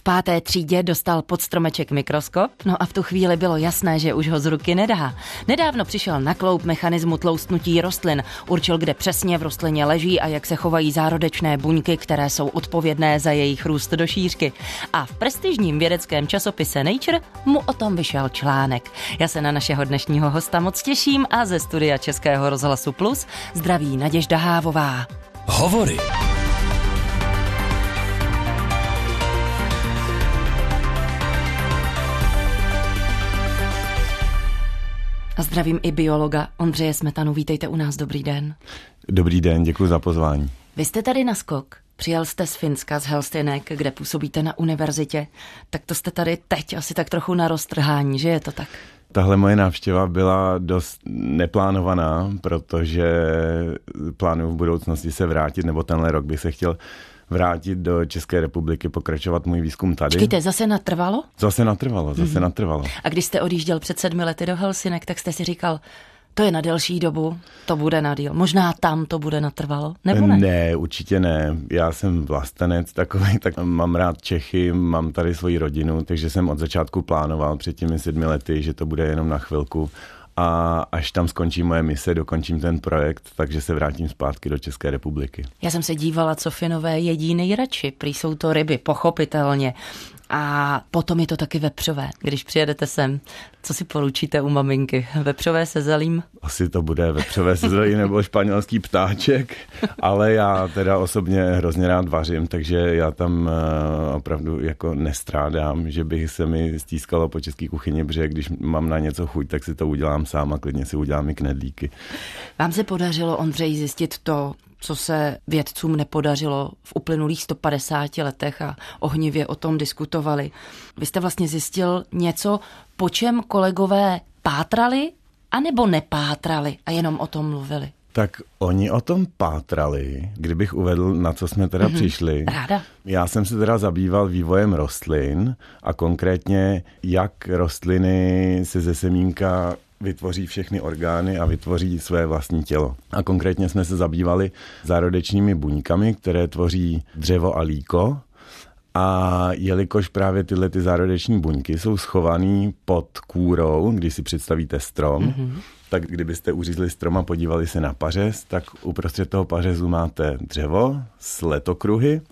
5. třídě dostal pod stromeček mikroskop, no a v tu chvíli bylo jasné, že už ho z ruky nedá. Nedávno přišel na kloub mechanismu tloustnutí rostlin, určil, kde přesně v rostlině leží a jak se chovají zárodečné buňky, které jsou odpovědné za jejich růst do šířky. A v prestižním vědeckém časopise Nature mu o tom vyšel článek. Já se na našeho dnešního hosta moc těším a ze studia Českého rozhlasu Plus zdraví Naděžda Hávová. Hovory. A zdravím i biologa Ondřeje Smetanu. Vítejte u nás, dobrý den. Dobrý den, děkuji za pozvání. Vy jste tady na skok. Přijel jste z Finska, z Helsinek, kde působíte na univerzitě. Tak to jste tady teď asi tak trochu na roztrhání, že je to tak? Tahle moje návštěva byla dost neplánovaná, protože plánuju v budoucnosti se vrátit, nebo tenhle rok bych se chtěl vrátit do České republiky, pokračovat můj výzkum tady. Počkejte, zase natrvalo? Zase natrvalo. A když jste odjížděl před 7 lety do Helsinek, tak jste si říkal, to je na delší dobu, to bude na díl. Možná tam to bude natrvalo, nebo ne? Ne, určitě ne. Já jsem vlastenec takový, tak mám rád Čechy, mám tady svoji rodinu, takže jsem od začátku plánoval před těmi 7 lety, že to bude jenom na chvilku. A až tam skončí moje mise, dokončím ten projekt, takže se vrátím zpátky do České republiky. Já jsem se dívala, co Finové jedí nejradši. Prý jsou to ryby, pochopitelně. A potom je to taky vepřové. Když přijedete sem, co si poručíte u maminky? Vepřové se zelím? Asi to bude vepřové se zelím nebo španělský ptáček, ale já teda osobně hrozně rád vařím, takže já tam opravdu jako nestrádám, že bych se mi stískalo po české kuchyni, protože když mám na něco chuť, tak si to udělám sám a klidně si udělám i knedlíky. Vám se podařilo, Ondřej, zjistit to, co se vědcům nepodařilo v uplynulých 150 letech a ohnivě o tom diskutovali. Vy jste vlastně zjistil něco, po čem kolegové pátrali, anebo nepátrali a jenom o tom mluvili? Tak oni o tom pátrali, kdybych uvedl, na co jsme teda přišli. Ráda. Já jsem se teda zabýval vývojem rostlin a konkrétně, jak rostliny se ze semínka vytvoří všechny orgány a vytvoří své vlastní tělo. A konkrétně jsme se zabývali zárodečnými buňkami, které tvoří dřevo a líko. A jelikož právě tyhle ty zárodeční buňky jsou schované pod kůrou, když si představíte strom, tak kdybyste uřízli strom a podívali se na pařez, tak uprostřed toho pařezu máte dřevo s letokruhy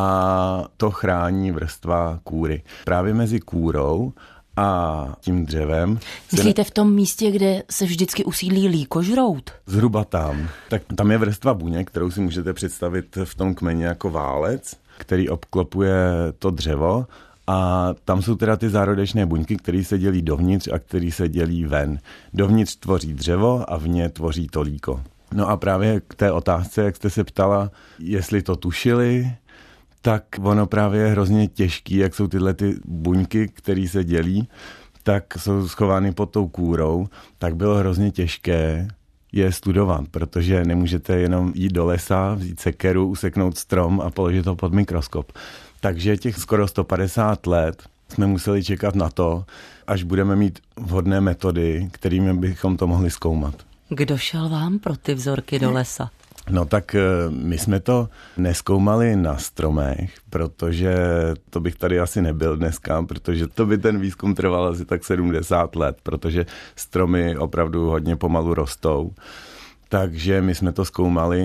a to chrání vrstva kůry. Právě mezi kůrou a tím dřevem. Myslíte v tom místě, kde se vždycky usídlí líkožrout? Zhruba tam. Tak tam je vrstva buněk, kterou si můžete představit v tom kmeni jako válec, který obklopuje to dřevo. A tam jsou teda ty zárodečné buňky, které se dělí dovnitř a které se dělí ven. Dovnitř tvoří dřevo a vně tvoří to líko. No a právě k té otázce, jak jste se ptala, jestli to tušili, tak ono právě je hrozně těžký, jak jsou tyhle ty buňky, které se dělí, tak jsou schovány pod tou kůrou, tak bylo hrozně těžké je studovat, protože nemůžete jenom jít do lesa, vzít sekeru, useknout strom a položit ho pod mikroskop. Takže těch skoro 150 let jsme museli čekat na to, až budeme mít vhodné metody, kterými bychom to mohli zkoumat. Kdo šel vám pro ty vzorky do lesa? No tak my jsme to nezkoumali na stromech, protože to bych tady asi nebyl dneska, protože to by ten výzkum trval asi tak 70 let, protože stromy opravdu hodně pomalu rostou. Takže my jsme to zkoumali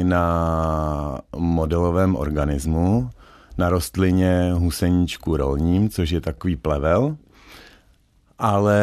na modelovém organismu, na rostlině huseníčku rolním, což je takový plevel. Ale,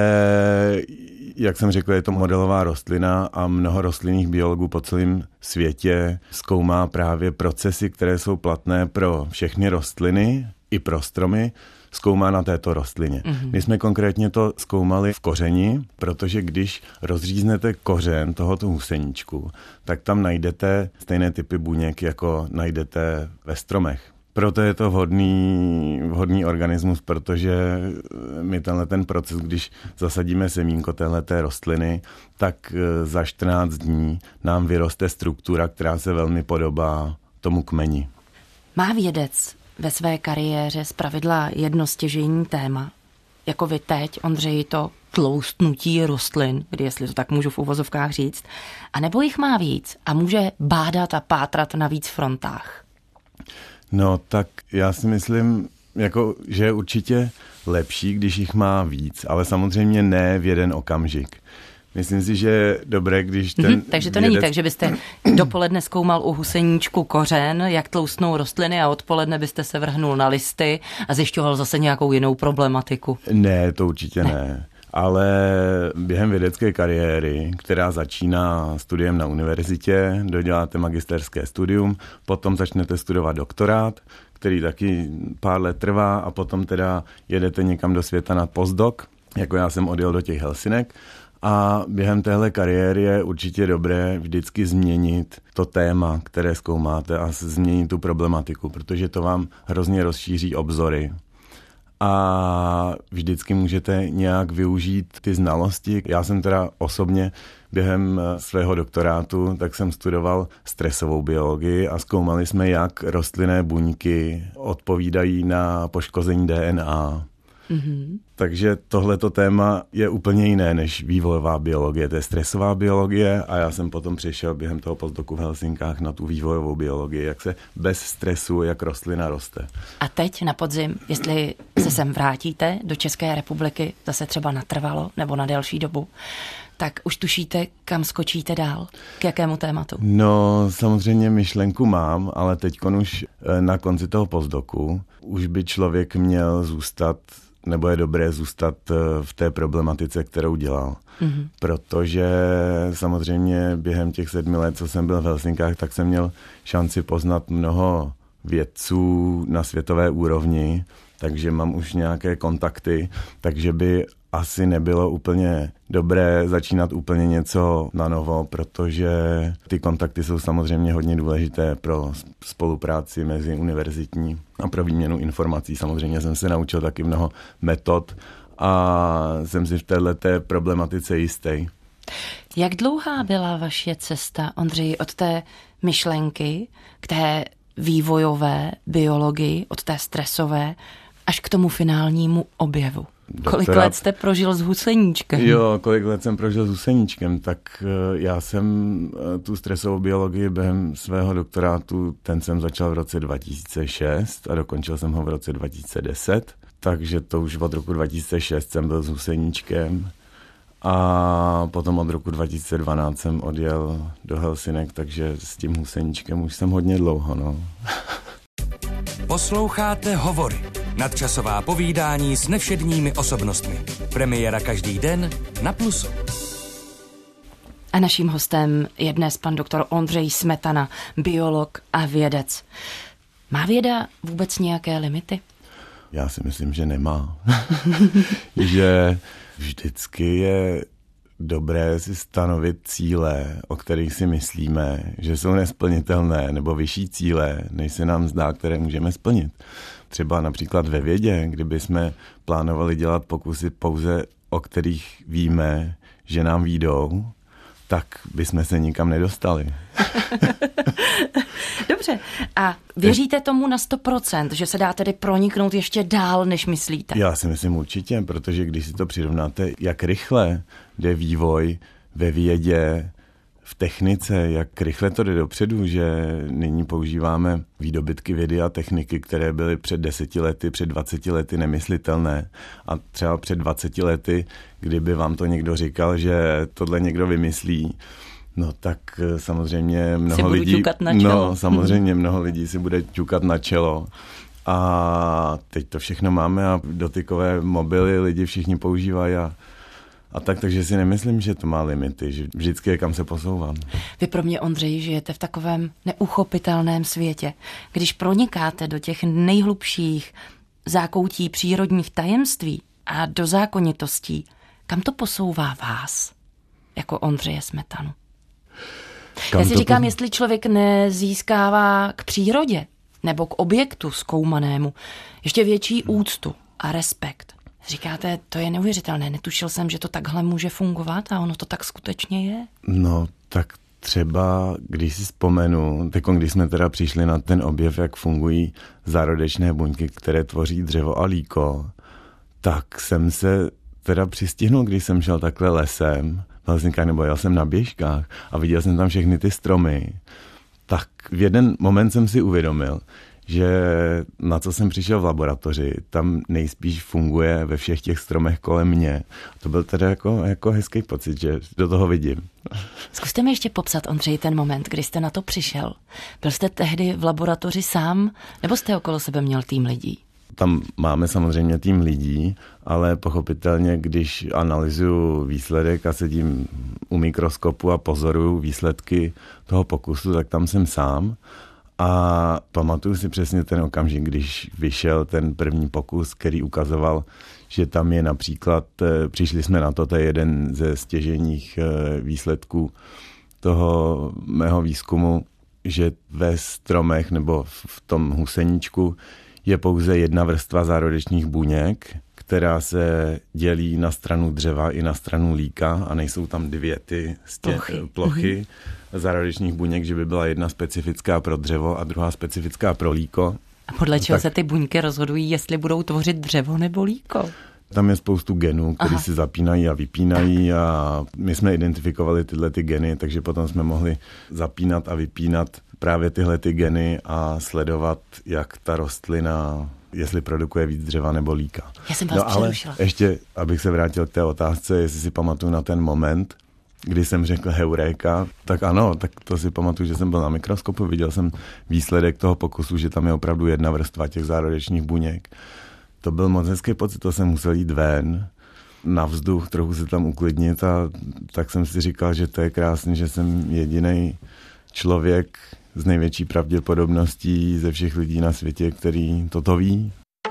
jak jsem řekl, je to modelová rostlina a mnoho rostlinných biologů po celém světě zkoumá právě procesy, které jsou platné pro všechny rostliny i pro stromy, zkoumá na této rostlině. My jsme konkrétně to zkoumali v kořeni, protože když rozříznete kořen tohoto huseníčku, tak tam najdete stejné typy buněk, jako najdete ve stromech. Proto je to vhodný organismus, protože my ten proces, když zasadíme semínko téhleté rostliny, tak za 14 dní nám vyroste struktura, která se velmi podobá tomu kmeni. Má vědec ve své kariéře zpravidla jedno stěžejní téma, jako vy teď, Ondřej, to tloustnutí rostlin, kdy jestli to tak můžu v uvozovkách říct, anebo jich má víc a může bádat a pátrat na víc frontách? No tak já si myslím, jako, že je určitě lepší, když jich má víc, ale samozřejmě ne v jeden okamžik. Myslím si, že je dobré, když ten takže to není tak, že byste dopoledne zkoumal u huseníčku kořen, jak tloustnou rostliny a odpoledne byste se vrhnul na listy a zjišťoval zase nějakou jinou problematiku. Ne, to určitě ne. Ale během vědecké kariéry, která začíná studiem na univerzitě, doděláte magisterské studium, potom začnete studovat doktorát, který taky pár let trvá a potom teda jedete někam do světa na postdoc, jako já jsem odjel do těch Helsinek. A během téhle kariéry je určitě dobré vždycky změnit to téma, které zkoumáte a změnit tu problematiku, protože to vám hrozně rozšíří obzory. A vždycky můžete nějak využít ty znalosti. Já jsem teda osobně během svého doktorátu, tak jsem studoval stresovou biologii a zkoumali jsme, jak rostlinné buňky odpovídají na poškození DNA. Mm-hmm. Takže tohleto téma je úplně jiné než vývojová biologie, to je stresová biologie a já jsem potom přišel během toho postdoku v Helsinkách na tu vývojovou biologii, jak se bez stresu, jak rostlina roste. A teď na podzim, jestli se sem vrátíte do České republiky, zase třeba natrvalo nebo na delší dobu, tak už tušíte, kam skočíte dál? K jakému tématu? No, samozřejmě myšlenku mám, ale teďkon už na konci toho postdoku už by člověk měl zůstat, nebo je dobré zůstat v té problematice, kterou dělal. Mm-hmm. Protože samozřejmě během těch 7 let, co jsem byl v Helsinkách, tak jsem měl šanci poznat mnoho vědců na světové úrovni, takže mám už nějaké kontakty, takže by asi nebylo úplně dobré začínat úplně něco na novo, protože ty kontakty jsou samozřejmě hodně důležité pro spolupráci mezi univerzitní a pro výměnu informací. Samozřejmě jsem se naučil taky mnoho metod a jsem si v této problematice jistý. Jak dlouhá byla vaše cesta, Ondřeji, od té myšlenky k té vývojové biologii, od té stresové, až k tomu finálnímu objevu? Kolik let jste prožil s huseníčkem? Jo, kolik let jsem prožil s huseníčkem, tak já jsem tu stresovou biologii během svého doktorátu, ten jsem začal v roce 2006 a dokončil jsem ho v roce 2010, takže to už od roku 2006 jsem byl s huseníčkem a potom od roku 2012 jsem odjel do Helsinek, takže s tím huseníčkem už jsem hodně dlouho, no. Posloucháte Hovory. Nadčasová povídání s nevšedními osobnostmi. Premiéra každý den na Plusu. A naším hostem je dnes pan doktor Ondřej Smetana, biolog a vědec. Má věda vůbec nějaké limity? Já si myslím, že nemá. Že vždycky je dobré si stanovit cíle, o kterých si myslíme, že jsou nesplnitelné, nebo vyšší cíle, než se nám zdá, které můžeme splnit. Třeba například ve vědě, kdyby jsme plánovali dělat pokusy pouze, o kterých víme, že nám vyjdou, tak bychom se nikam nedostali. Dobře. A věříte tomu na 100%, že se dá tedy proniknout ještě dál, než myslíte? Já si myslím určitě, protože když si to přirovnáte, jak rychle jde vývoj ve vědě, v technice, jak rychle to jde dopředu, že nyní používáme výdobytky vědy a techniky, které byly před 10 lety, před 20 lety nemyslitelné. A třeba před 20 lety, kdyby vám to někdo říkal, že tohle někdo vymyslí, no tak samozřejmě mnoho lidí, samozřejmě mnoho lidí si bude ťukat na čelo. A teď to všechno máme a dotykové mobily lidi všichni používají a tak, takže si nemyslím, že to má limity, že vždycky je kam se posouvám. Vy pro mě, Ondřej, žijete v takovém neuchopitelném světě. Když pronikáte do těch nejhlubších zákoutí přírodních tajemství a do zákonitostí, kam to posouvá vás, jako Ondřeje Smetanu? Já si říkám, jestli člověk nezískává k přírodě nebo k objektu zkoumanému ještě větší úctu a respekt. Říkáte, to je neuvěřitelné, netušil jsem, že to takhle může fungovat a ono to tak skutečně je? No, tak třeba, když si vzpomenu, když jsme teda přišli na ten objev, jak fungují zárodečné buňky, které tvoří dřevo a líko, tak jsem se teda přistihnul, když jsem šel takhle lesem, nebo jel jsem na běžkách a viděl jsem tam všechny ty stromy, tak v jeden moment jsem si uvědomil, že na co jsem přišel v laboratoři, tam nejspíš funguje ve všech těch stromech kolem mě. To byl teda jako hezký pocit, že do toho vidím. Zkuste mi ještě popsat, Ondřej, ten moment, kdy jste na to přišel. Byl jste tehdy v laboratoři sám, nebo jste okolo sebe měl tým lidí? Tam máme samozřejmě tým lidí, ale pochopitelně, když analyzuju výsledek a sedím u mikroskopu a pozoruju výsledky toho pokusu, tak tam jsem sám. A pamatuju si přesně ten okamžik, když vyšel ten první pokus, který ukazoval, že tam je například, přišli jsme na to je jeden ze stěžejních výsledků toho mého výzkumu, že ve stromech nebo v tom huseníčku je pouze jedna vrstva zárodečných buněk, která se dělí na stranu dřeva i na stranu líka a nejsou tam dvě ty plochy zárodečných buněk, že by byla jedna specifická pro dřevo a druhá specifická pro líko. A podle čeho se ty buňky rozhodují, jestli budou tvořit dřevo nebo líko? Tam je spoustu genů, které si zapínají a vypínají a my jsme identifikovali tyhle ty geny, takže potom jsme mohli zapínat a vypínat právě tyhle ty geny a sledovat, jak ta rostlina, jestli produkuje víc dřeva nebo líka. Já jsem vás přerušila. Ale ještě, abych se vrátil k té otázce, jestli si pamatuju na ten moment, kdy jsem řekl heuréka, tak ano, tak to si pamatuju, že jsem byl na mikroskopu, viděl jsem výsledek toho pokusu, že tam je opravdu jedna vrstva těch zárodečných buněk. To byl moc hezký pocit, to jsem musel jít ven na vzduch, trochu se tam uklidnit a tak jsem si říkal, že to je krásný, že jsem jedinej člověk s největší pravděpodobností ze všech lidí na světě, který toto ví.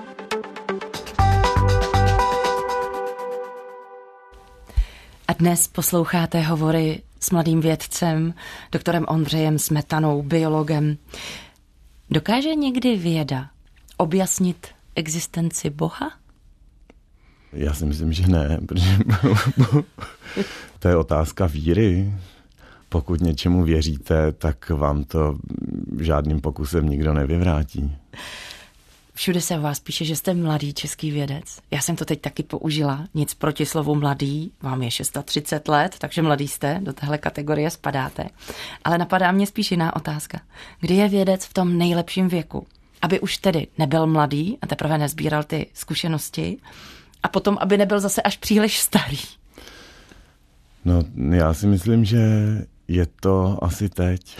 A dnes posloucháte hovory s mladým vědcem, doktorem Ondřejem Smetanou, biologem. Dokáže někdy věda objasnit existenci Boha? Já si myslím, že ne, protože to je otázka víry. Pokud něčemu věříte, tak vám to žádným pokusem nikdo nevyvrátí. Všude se o vás píše, že jste mladý český vědec. Já jsem to teď taky použila. Nic proti slovu mladý. Vám je 630 let, takže mladý jste, do téhle kategorie spadáte. Ale napadá mě spíš jiná otázka. Kdy je vědec v tom nejlepším věku? Aby už tedy nebyl mladý a teprve nezbíral ty zkušenosti a potom, aby nebyl zase až příliš starý. No, já si myslím, že je to asi teď.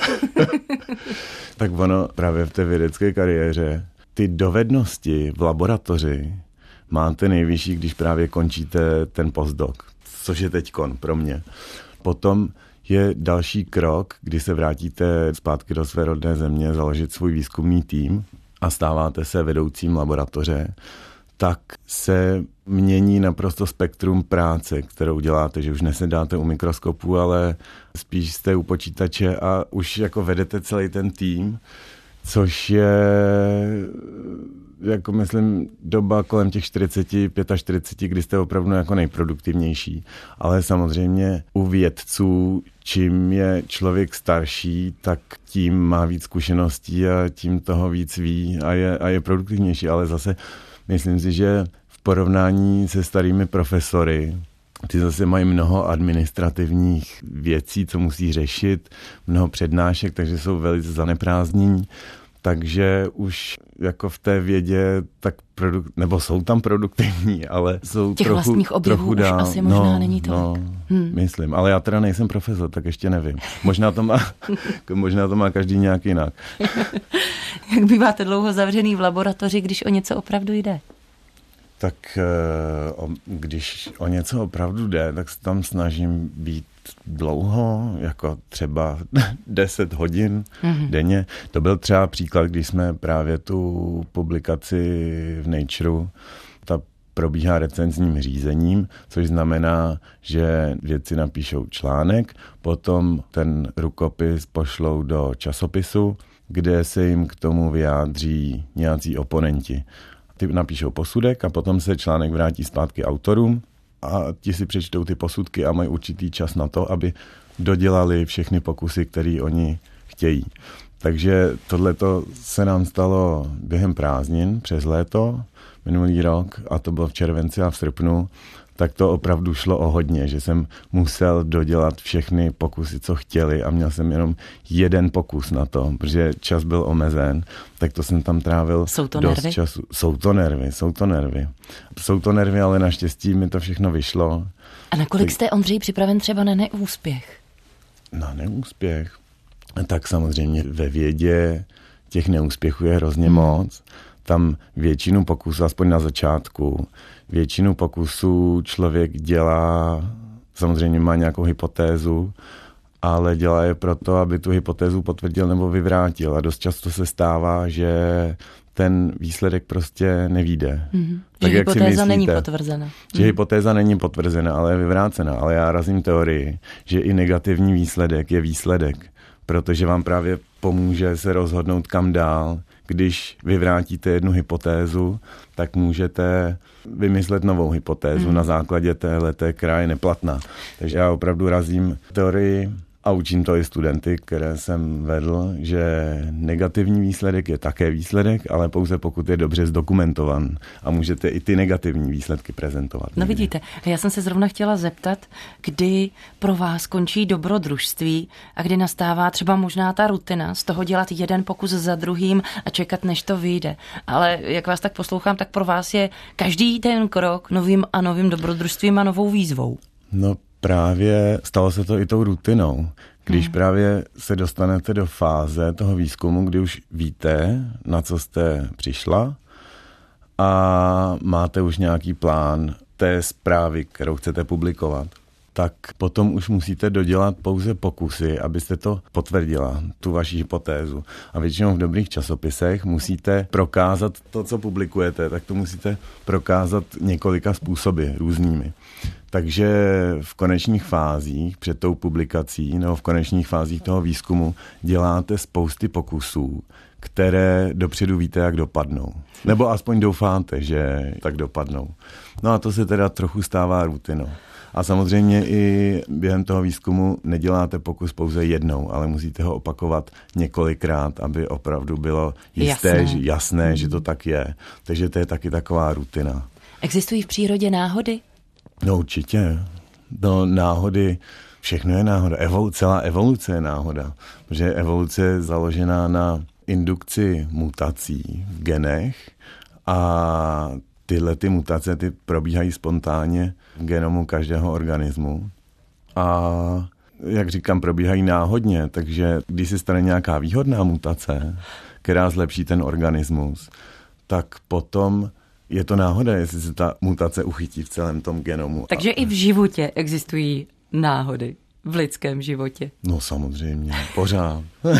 Tak ono právě v té vědecké kariéře ty dovednosti v laboratoři máte nejvyšší, když právě končíte ten postdoc, což je teďkon pro mě. Potom je další krok, kdy se vrátíte zpátky do své rodné země, založit svůj výzkumný tým a stáváte se vedoucím laboratoře, tak se mění naprosto spektrum práce, kterou děláte, že už nesedáte u mikroskopu, ale spíš jste u počítače a už jako vedete celý ten tým, což je, jako myslím, doba kolem těch 40, 45, kdy jste opravdu jako nejproduktivnější. Ale samozřejmě u vědců, čím je člověk starší, tak tím má víc zkušeností a tím toho víc ví a je produktivnější. Ale zase myslím si, že v porovnání se starými profesory, ty zase mají mnoho administrativních věcí, co musí řešit, mnoho přednášek, takže jsou velice zaneprázdnění. Takže už jako v té vědě tak nebo jsou tam produktivní, ale jsou těch trochu vlastních objevů už dál. asi možná není tolik. Myslím, ale já teda nejsem profesor, tak ještě nevím. Možná to má každý nějak jinak. Jak býváte dlouho zavřený v laboratoři, když o něco opravdu jde? Tak když o něco opravdu jde, tak se tam snažím být dlouho, jako třeba 10 hodin denně. To byl třeba příklad, když jsme právě tu publikaci v Nature, ta probíhá recenzním řízením, což znamená, že vědci napíšou článek, potom ten rukopis pošlou do časopisu, kde se jim k tomu vyjádří nějací oponenti. Ty napíšou posudek a potom se článek vrátí zpátky autorům a ti si přečtou ty posudky a mají určitý čas na to, aby dodělali všechny pokusy, které oni chtějí. Takže tohleto se nám stalo během prázdnin přes léto. minulý rok, a to bylo v červenci a v srpnu, tak to opravdu šlo o hodně, že jsem musel dodělat všechny pokusy, co chtěli, a měl jsem jenom jeden pokus na to, protože čas byl omezen, tak to jsem tam trávil dost času. Jsou to nervy, ale naštěstí mi to všechno vyšlo. A nakolik jste, Ondřej, připraven třeba na neúspěch? Na neúspěch? Tak samozřejmě ve vědě těch neúspěchů je hrozně moc. Tam většinu pokusů, aspoň na začátku, většinu pokusů člověk dělá, samozřejmě má nějakou hypotézu, ale dělá je proto, aby tu hypotézu potvrdil nebo vyvrátil. A dost často se stává, že ten výsledek prostě nevyjde. Tak, že hypotéza není potvrzena. Že hypotéza není potvrzena, ale je vyvrácena. Ale já razím teorii, že i negativní výsledek je výsledek, protože vám právě pomůže se rozhodnout kam dál. Když vyvrátíte jednu hypotézu, tak můžete vymyslet novou hypotézu na základě téhleté, která je neplatná. Takže já opravdu razím teorii a učím to i studenty, které jsem vedl, že negativní výsledek je také výsledek, ale pouze pokud je dobře zdokumentovan, a můžete i ty negativní výsledky prezentovat. No vidíte, já jsem se zrovna chtěla zeptat, kdy pro vás končí dobrodružství a kdy nastává třeba možná ta rutina z toho dělat jeden pokus za druhým a čekat, než to vyjde. Ale jak vás tak poslouchám, tak pro vás je každý ten krok novým a novým dobrodružstvím a novou výzvou. No právě stalo se to i tou rutinou. Když právě se dostanete do fáze toho výzkumu, kdy už víte, na co jste přišla, a máte už nějaký plán té zprávy, kterou chcete publikovat, tak potom už musíte dodělat pouze pokusy, abyste to potvrdila, tu vaši hypotézu. A většinou v dobrých časopisech musíte prokázat to, co publikujete, tak to musíte prokázat několika způsoby různými. Takže v konečných fázích před tou publikací nebo v konečných fázích toho výzkumu děláte spousty pokusů, které dopředu víte, jak dopadnou. Nebo aspoň doufáte, že tak dopadnou. No a to se teda trochu stává rutinou. A samozřejmě i během toho výzkumu neděláte pokus pouze jednou, ale musíte ho opakovat několikrát, aby opravdu bylo jasné, že to tak je. Takže to je taky taková rutina. Existují v přírodě náhody? No určitě. No náhody, všechno je náhoda. Celá evoluce je náhoda. Protože evoluce je založená na indukci mutací v genech a tyhle ty mutace probíhají spontánně v genomu každého organismu. A jak říkám, probíhají náhodně, takže když se stane nějaká výhodná mutace, která zlepší ten organismus, tak potom je to náhoda, jestli se ta mutace uchytí v celém tom genomu. Takže i v životě existují náhody. V lidském životě. No samozřejmě, pořád.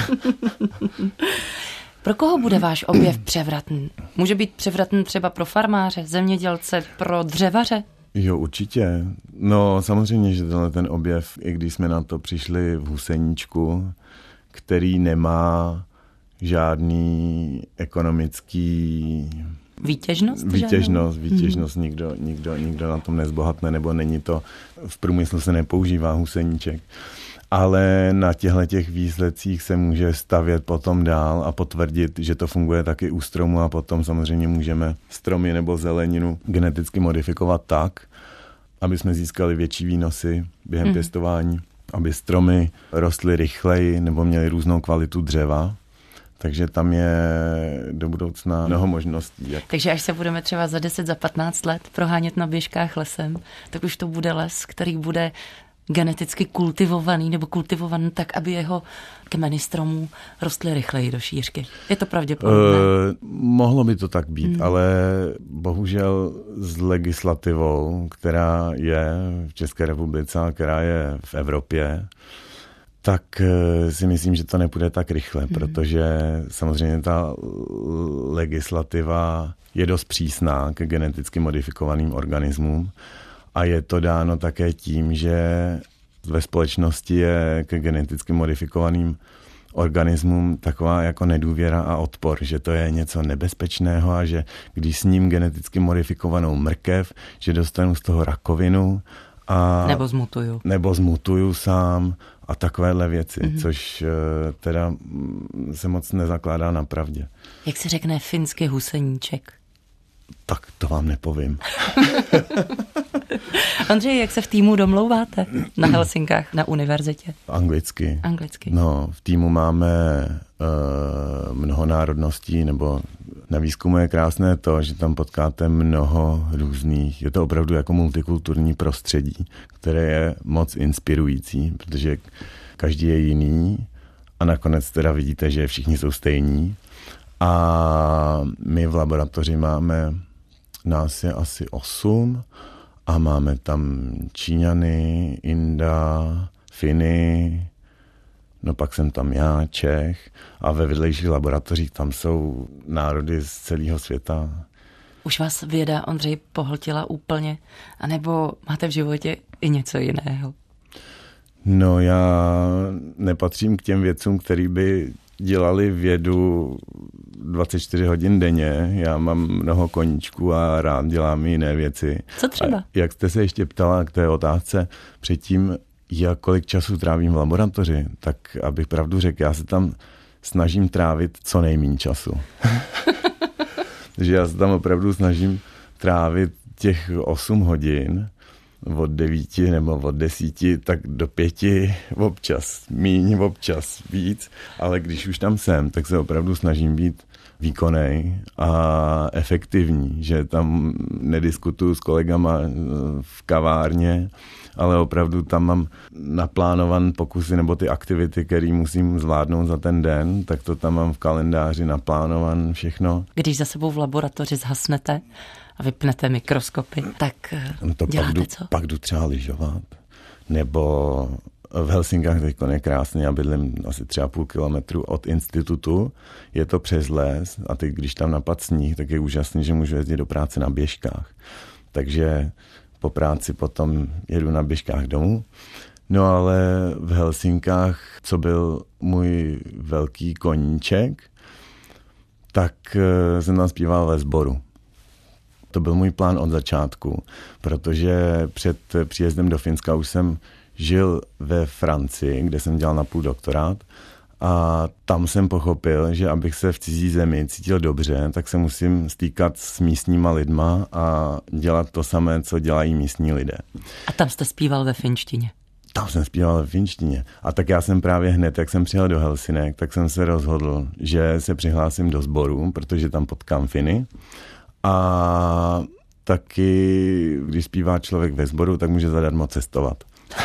Pro koho bude váš objev převratný? Může být převratný třeba pro farmáře, zemědělce, pro dřevaře? Jo, určitě. No samozřejmě, že ten objev, i když jsme na to přišli v Huseníčku, který nemá žádný ekonomický Výtěžnost, nikdo na tom nezbohatne, nebo není to, v průmyslu se nepoužívá huseníček. Ale na těch výsledcích se může stavět potom dál a potvrdit, že to funguje taky u stromu, a potom samozřejmě můžeme stromy nebo zeleninu geneticky modifikovat tak, aby jsme získali větší výnosy během pěstování, aby stromy rostly rychleji nebo měly různou kvalitu dřeva. Takže tam je do budoucna mnoho možností. Takže až se budeme třeba za 10, za 15 let prohánět na běžkách lesem, tak už to bude les, který bude geneticky kultivovaný nebo kultivovaný tak, aby jeho kmeny stromů rostly rychleji do šířky. Je to pravděpodobné? Mohlo by to tak být, ale bohužel s legislativou, která je v České republice a která je v Evropě, tak si myslím, že to nepůjde tak rychle, protože samozřejmě ta legislativa je dost přísná k geneticky modifikovaným organismům a je to dáno také tím, že ve společnosti je k geneticky modifikovaným organismům taková jako nedůvěra a odpor, že to je něco nebezpečného a že když sním geneticky modifikovanou mrkev, že dostanu z toho rakovinu a nebo zmutuju sám a takovéhle věci, což teda se moc nezakládá na pravdě. Jak se řekne finsky huseníček? Tak to vám nepovím. Ondřej, jak se v týmu domlouváte na Helsinkách na univerzitě? Anglicky. Anglicky. No, v týmu máme mnoho národností, nebo na výzkumu je krásné to, že tam potkáte mnoho různých, je to opravdu jako multikulturní prostředí, které je moc inspirující, protože každý je jiný a nakonec teda vidíte, že všichni jsou stejní. A my v laboratoři nás je asi 8 a máme tam Číňany, Inda, Finy, no pak jsem tam já, Čech a ve vedlejších laboratořích tam jsou národy z celého světa. Už vás věda, Ondřej, pohltila úplně? A nebo máte v životě i něco jiného? No já nepatřím k těm vědcům, který by dělali vědu 24 hodin denně. Já mám mnoho koníčků a rád dělám jiné věci. Co třeba? A jak jste se ještě ptala k té otázce předtím, kolik času trávím v laboratoři, tak abych pravdu řekl, já se tam snažím trávit co nejméně času. Takže já se tam opravdu snažím trávit těch 8 hodin, od 9 nebo od 10, tak do 5 občas, míň občas víc, ale když už tam jsem, tak se opravdu snažím být výkonnej a efektivní, že tam nediskutuju s kolegama v kavárně, ale opravdu tam mám naplánovan pokusy nebo ty aktivity, které musím zvládnout za ten den, tak to tam mám v kalendáři naplánovan všechno. Když za sebou v laboratoři zhasnete a vypnete mikroskopy, tak to děláte co? Pak jdu třeba lyžovat, nebo v Helsinkách teď je krásně, já bydlím asi 3,5 kilometru od institutu, je to přes les a teď, když tam napad sníh, tak je úžasný, že můžu jezdit do práce na běžkách. Takže po práci potom jedu na běžkách domů. No ale v Helsinkách, co byl můj velký koníček, tak jsem tam zpíval ve sboru. To byl můj plán od začátku, protože před příjezdem do Finska už jsem žil ve Francii, kde jsem dělal napůl doktorát a tam jsem pochopil, že abych se v cizí zemi cítil dobře, tak se musím stýkat s místníma lidma a dělat to samé, co dělají místní lidé. A tam jste zpíval ve finštině? Tam jsem zpíval ve finštině. A tak já jsem právě hned, jak jsem přijel do Helsinek, tak jsem se rozhodl, že se přihlásím do sboru, protože tam potkám Finy. A taky, když zpívá člověk ve sboru, tak může zadarmo cestovat.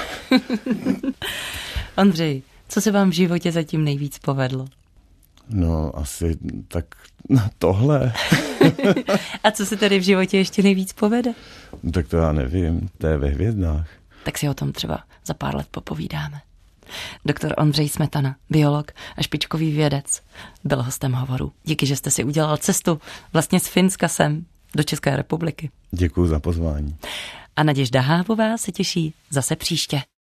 Ondřej, co se vám v životě zatím nejvíc povedlo? No, asi tak tohle. A co se tedy v životě ještě nejvíc povede? Tak to já nevím, to je ve hvězdách. Tak si o tom třeba za pár let popovídáme. Doktor Ondřej Smetana, biolog a špičkový vědec, byl hostem Hovoru. Díky, že jste si udělal cestu vlastně z Finska sem do České republiky. Děkuju za pozvání. A Naděžda Hávová se těší zase příště.